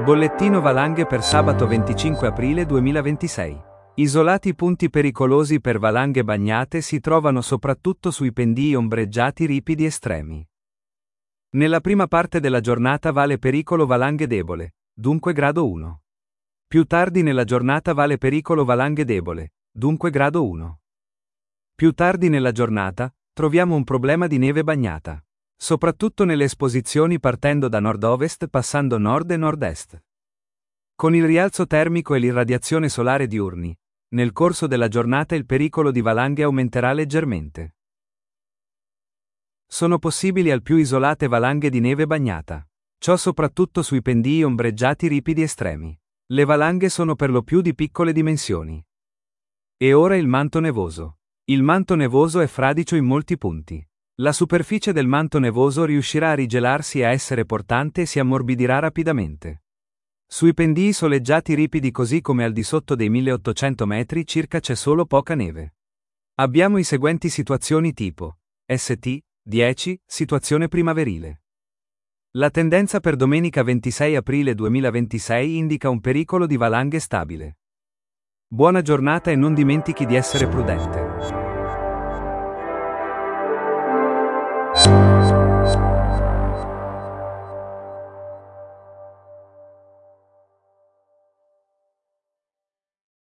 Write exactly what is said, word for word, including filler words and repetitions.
Bollettino valanghe per sabato venticinque aprile duemilaventisei. Isolati punti pericolosi per valanghe bagnate si trovano soprattutto sui pendii ombreggiati ripidi estremi. Nella prima parte della giornata vale pericolo valanghe debole, dunque grado uno. Più tardi nella giornata vale pericolo valanghe debole, dunque grado uno. Più tardi nella giornata, troviamo un problema di neve bagnata. Soprattutto nelle esposizioni partendo da nord-ovest passando nord e nord-est. Con il rialzo termico e l'irradiazione solare diurni, nel corso della giornata il pericolo di valanghe aumenterà leggermente. Sono possibili al più isolate valanghe di neve bagnata. Ciò soprattutto sui pendii ombreggiati ripidi estremi. Le valanghe sono per lo più di piccole dimensioni. E ora il manto nevoso. Il manto nevoso è fradicio in molti punti. La superficie del manto nevoso riuscirà a rigelarsi e a essere portante e si ammorbidirà rapidamente. Sui pendii soleggiati ripidi così come al di sotto dei milleottocento metri circa c'è solo poca neve. Abbiamo i seguenti situazioni tipo S T dieci, situazione primaverile. La tendenza per domenica ventisei aprile duemilaventisei indica un pericolo di valanghe stabile. Buona giornata e non dimentichi di essere prudente.